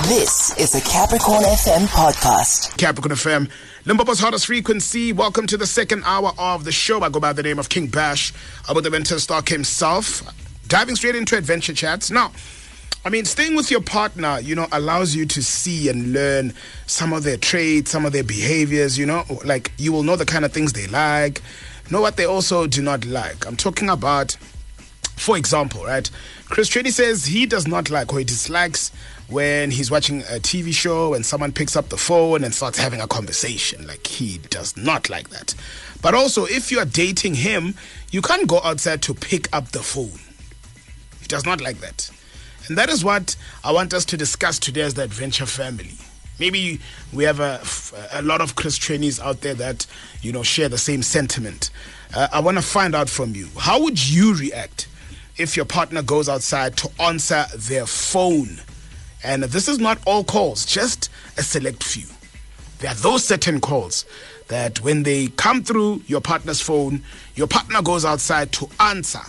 This is a Capricorn FM podcast. Capricorn FM, Limpopo's hottest frequency. Welcome to the second hour of the show. I go by the name of King Bash, about the mental stock himself. Diving straight into adventure chats. Now, staying with your partner, allows you to see and learn some of their traits, some of their behaviors, like you will know the kind of things they like, know what they also do not like. I'm talking about, for example, right? Chris Trady says he does not like or he dislikes when he's watching a TV show and someone picks up the phone and starts having a conversation. Like, he does not like that. But also, if you are dating him, you can't go outside to pick up the phone. He does not like that. And that is what I want us to discuss today as the Adventure family. Maybe we have a lot of Chris trainees out there that, share the same sentiment. I want to find out from you. How would you react if your partner goes outside to answer their phone? And this is not all calls, just a select few. There are those certain calls that when they come through your partner's phone, your partner goes outside to answer,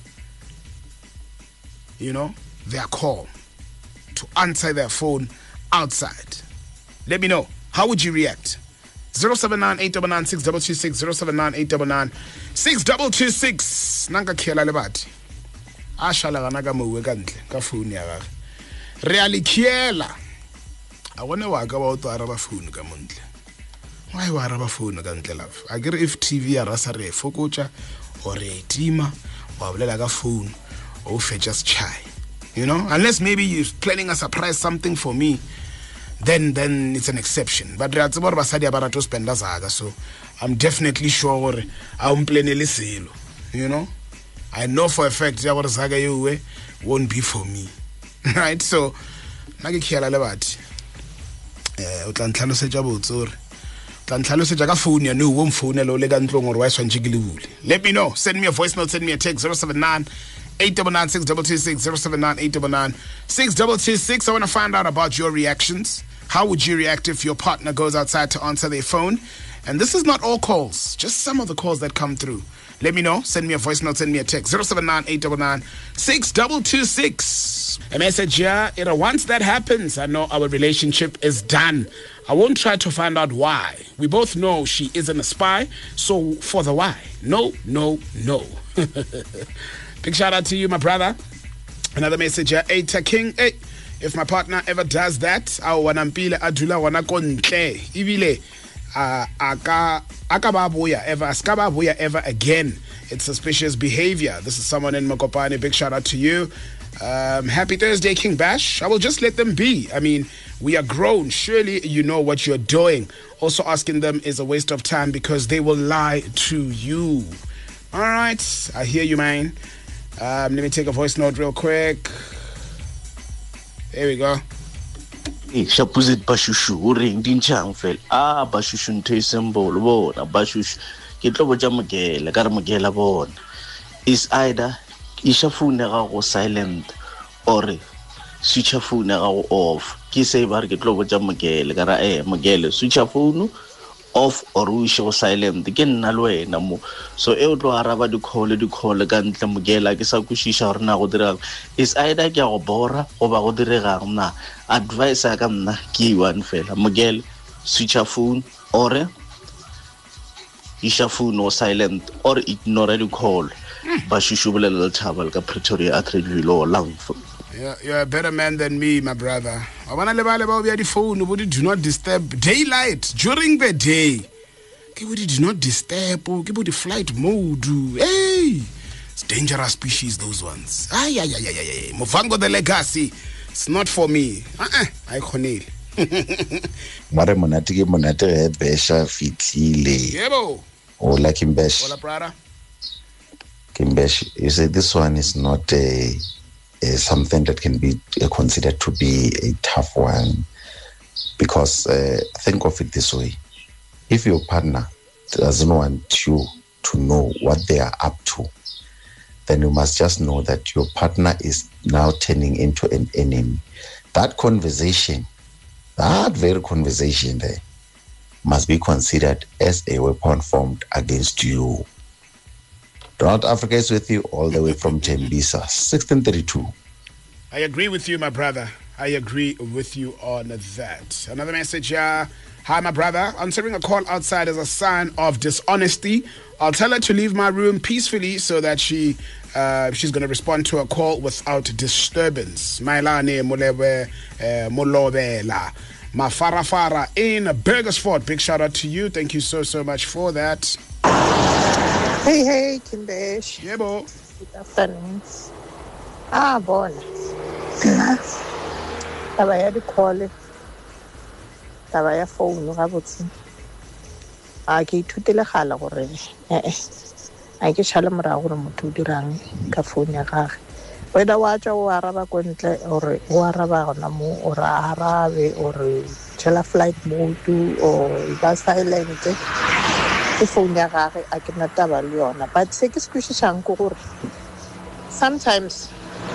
their call, to answer their phone outside. Let me know. How would you react? 079-899-6226, 079-899-6226. Nanga kiela lebati. Ashala ganaga muwe kantle ka phone ya gaga. Really kiela. I wonder why go out to araba phone ka montle. Why wa araba phone ka ntle love? I get if TV ya rasa re fokotsa or re tima wa bolela ka phone or fe just chai. Unless maybe you're planning a surprise something for me, then it's an exception. But so I'm definitely sure I'm planning selo. I know for a fact that won't be for me. Right? So let me know. Send me a voice note, send me a text 079-899-622-6. I want to find out about your reactions. How would you react if your partner goes outside to answer their phone? And this is not all calls, just some of the calls that come through. Let me know. Send me a voice note, send me a text 079-899-622-6. A message here, once that happens, I know our relationship is done. I won't try to find out why. We both know she isn't a spy, so for the why, no. Big shout out to you, my brother. Another message here, Eta King. Hey, if my partner ever does that, I wanampile adula wanakontle. Ibile akababuya ever again. It's suspicious behavior. This is someone in Mokopane. Big shout out to you. Happy Thursday, King Bash. I will just let them be. We are grown. Surely you know what you're doing. Also asking them is a waste of time because they will lie to you. All right, I hear you, man. Let me take a voice note real quick. There we go. Shapuzit bashushu ring dinchang fel. Bashushu nte symbol bona bashush. Kitlobo jamagela karamagela bona. Is either ishafune go silent or switch phone go off. Ki say bar kitlobo jamagela kara magele switch phone off or we show silent again nalwena mo so e o tlo araba di call ka ntle mogela ke sa kushisha rena go dira is either ke go bora go ba go direga na advice ka nna ke one fela mogele switch phone or isha phone or silent or ignore the call ba shushubulela thabal ka Pretoria Atredville love. You're a better man than me, my brother. I want to level about the phone. Nobody do not disturb daylight during the day. Nobody do not disturb. Nobody flight mode. Hey, it's dangerous species. Those ones. Movango the legacy. It's not for me. I Cornel. Mare monate besha fitile. Yebo. Ola Kimbesh. Hola, brother. Kimbesh, you say this one is not something that can be considered to be a tough one, because think of it this way: if your partner doesn't want you to know what they are up to, then you must just know that your partner is now turning into an enemy. That very conversation there must be considered as a weapon formed against you. Donald Africa is with you all the way from Tembisa, 1632. I agree with you, my brother. I agree with you on that. Another message, hi, my brother. Answering a call outside is a sign of dishonesty. I'll tell her to leave my room peacefully so that she's going to respond to a call without disturbance. Mailane Molewe Molovela. Mafarafara in Burgersford. Big shout out to you. Thank you so much for that. Hey, Kimbesh. Yeah, bo. Good afternoon. Bona. Taba ya di-call, taba ya phone ga botse. Ke ithutile gala gore a ke tšhala morago gore motho o dirang ka phone ya gage. Whether wa tswa o araba ko ntle or o araba gona mo or a arabe or tšhela flight mode or ba silent ke phone ya gage a ke na taba le yona. But se ke se kwešišang ke gore sometimes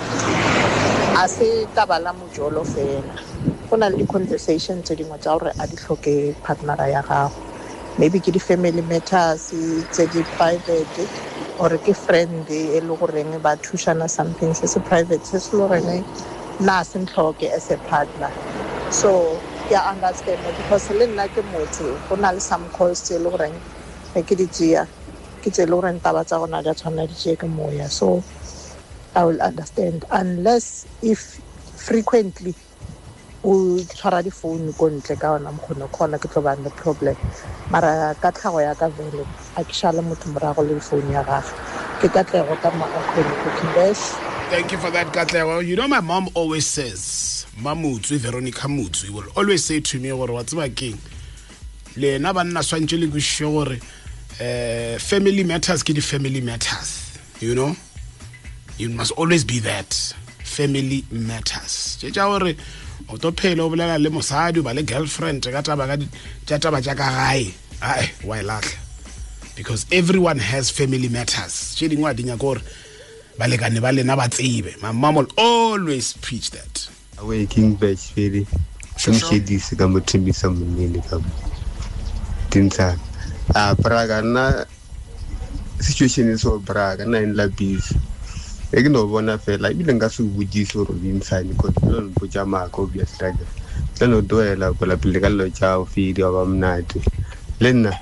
a se taba la mojolo fela. Go na le di-conversation tse dingwe tsa gore a di tlhoke partnera ya gago. Maybe ke di-family matters tse di-private or ke friend e le goreng ba thušana something se se private se se le goreng na se ntlhoke as a partner. So ke a understand because le nna ke motho go na le some calls tse e le goreng ke di tšea ke tse e le goreng taba tsa gona di a tshwana di tšee ke moya. So I will understand unless if frequently o tshwara di phone ko ntle ka ona mokgone khona ke tlo ba le problem. Mara ka tlhago ya ka vele a ke shale motho morago le phone ya gagwe ke Katlego ka maakgone ko Kimbesh. Thank you for that, Katlego. You know, my mom always says, Mamutsu, Veronica Mutsu, will always say to me, what's my king? Le na banna swantse le go shore family matters ke di family matters, you know? You must always be that. Family matters. Tja hore o to phela o bolela le mosadi ba le girlfriend ka taba ja ka gae. Ai, why lahle? Because everyone has family matters. Tje dingwe di nya gore ba lekane ba lena ba tsebe. My mom will always preach that. Away King Bash very. Some shedis ka mothimbisa monene ka. Tintsha. Praga na situation is so Praga na in la biz. E ke no bona fela ile nga se budzise gore inside ko lo mpotsa mako obviously le no doela go la pele ka lo tsa o fidi wa mnate le nna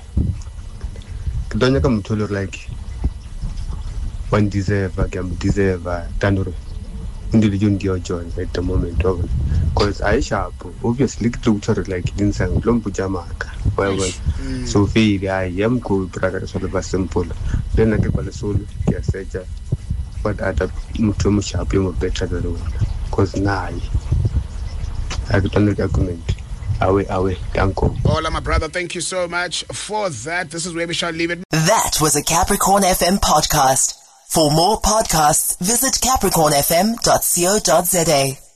ke donya ka motho le like one deserve tanore ndile jo John at the moment of because I sharp obviously ke tlo tsore like inside lo mpotsa maka well so fidi I am go braga so le ba simple le nna ke ba le solo ke search but at a muthu mushapi mo better than one because now I don't know the argument. Awe, thank you. Hola, my brother. Thank you so much for that. This is where we shall leave it. That was a Capricorn FM podcast. For more podcasts, visit capricornfm.co.za.